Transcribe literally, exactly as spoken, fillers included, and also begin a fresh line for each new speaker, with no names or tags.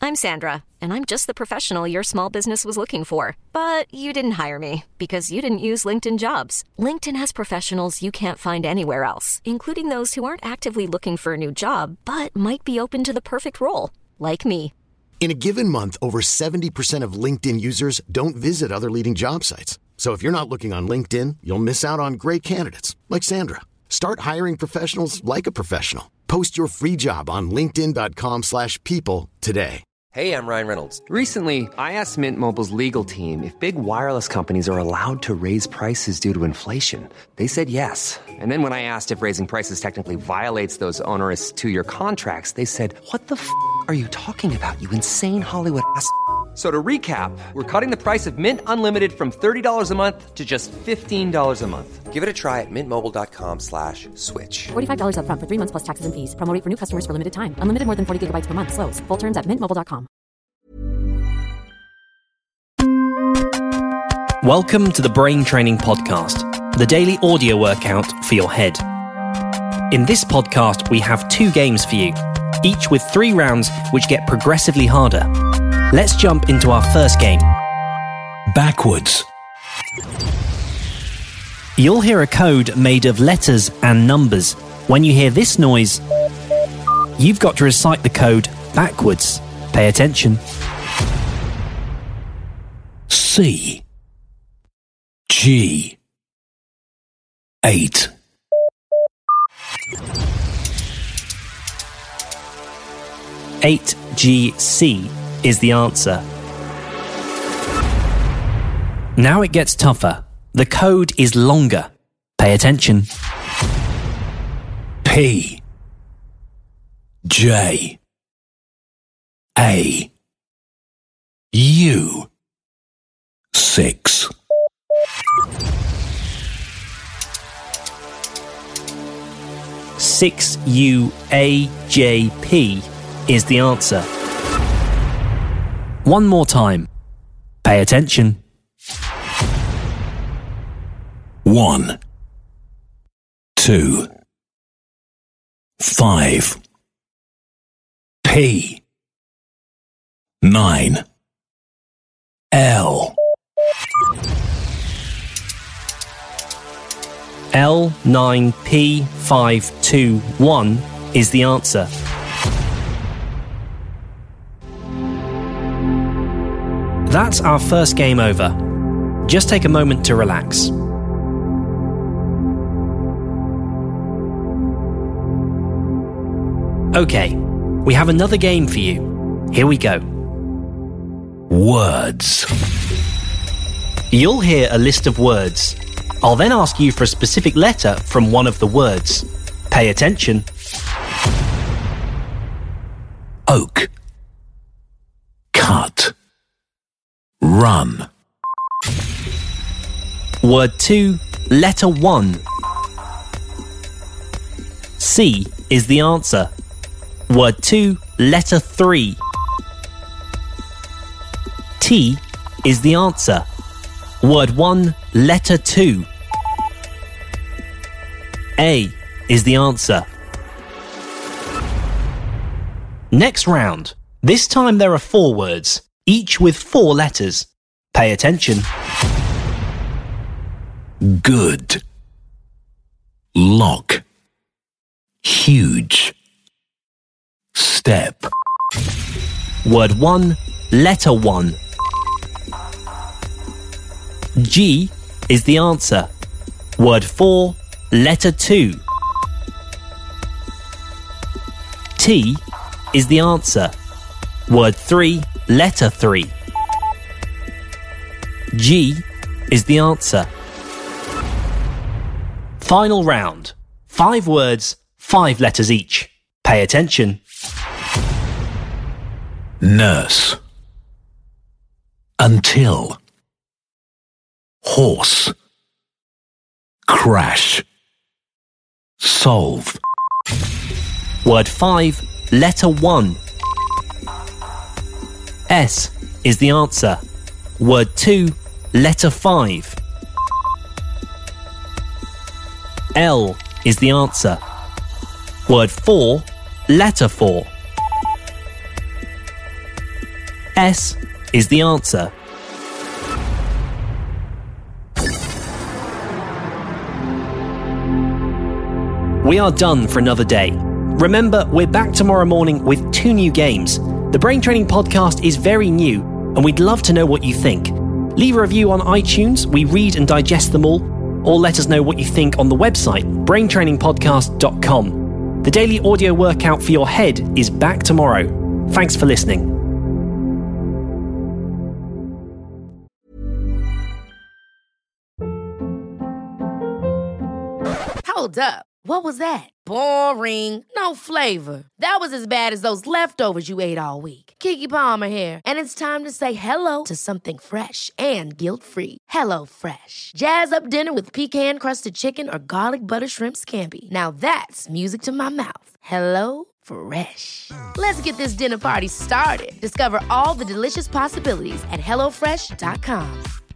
I'm Sandra, and I'm just the professional your small business was looking for. But you didn't hire me because you didn't use LinkedIn Jobs. LinkedIn has professionals you can't find anywhere else, including those who aren't actively looking for a new job, but might be open to the perfect role, like me.
In a given month, over seventy percent of LinkedIn users don't visit other leading job sites. So if you're not looking on LinkedIn, you'll miss out on great candidates like Sandra. Start hiring professionals like a professional. Post your free job on linkedin dot com slash people today.
Hey, I'm Ryan Reynolds. Recently, I asked Mint Mobile's legal team if big wireless companies are allowed to raise prices due to inflation. They said yes. And then when I asked if raising prices technically violates those onerous two-year contracts, they said, what the f*** are you talking about, you insane Hollywood ass f- So to recap, we're cutting the price of Mint Unlimited from thirty dollars a month to just fifteen dollars a month. Give it a try at mintmobile.com slash switch.
forty-five dollars up front for three months plus taxes and fees. Promo rate for new customers for limited time. Unlimited more than forty gigabytes per month. Slows full terms at mint mobile dot com.
Welcome to the Brain Training Podcast, the daily audio workout for your head. In this podcast, we have two games for you, each with three rounds which get progressively harder. Let's jump into our first game. Backwards. You'll hear a code made of letters and numbers. When you hear this noise, you've got to recite the code backwards. Pay attention. C G eight eight G C is the answer. Now it gets tougher. The code is longer. Pay attention. P J A U six six U A J P is the answer. One more time. Pay attention. One, two, five, P, nine, L. L nine P five two one is the answer. That's our first game over. Just take a moment to relax. Okay, we have another game for you. Here we go. Words. You'll hear a list of words. I'll then ask you for a specific letter from one of the words. Pay attention. Oak. Cut. Run. Word two, letter one. C is the answer. Word two, letter three. T is the answer. Word one, letter two. A is the answer. Next round. This time there are four words, each with four letters. Pay attention. Good. Lock. Huge. Step. Word one, letter one. G is the answer. Word four, letter two. T is the answer. Word three, letter three. G is the answer. Final round. Five words, five letters each. Pay attention. Nurse. Until. Horse. Crash. Solve. Word five, letter one. S is the answer. Word two, letter five. L is the answer. Word four, letter four. S is the answer. We are done for another day. Remember, we're back tomorrow morning with two new games. The Brain Training Podcast is very new, and we'd love to know what you think. Leave a review on iTunes, we read and digest them all, or let us know what you think on the website, brain training podcast dot com. The daily audio workout for your head is back tomorrow. Thanks for listening.
Hold up. What was that? Boring. No flavor. That was as bad as those leftovers you ate all week. Keke Palmer here, and it's time to say hello to something fresh and guilt-free. Hello Fresh. Jazz up dinner with pecan-crusted chicken or garlic butter shrimp scampi. Now that's music to my mouth. Hello Fresh. Let's get this dinner party started. Discover all the delicious possibilities at hello fresh dot com.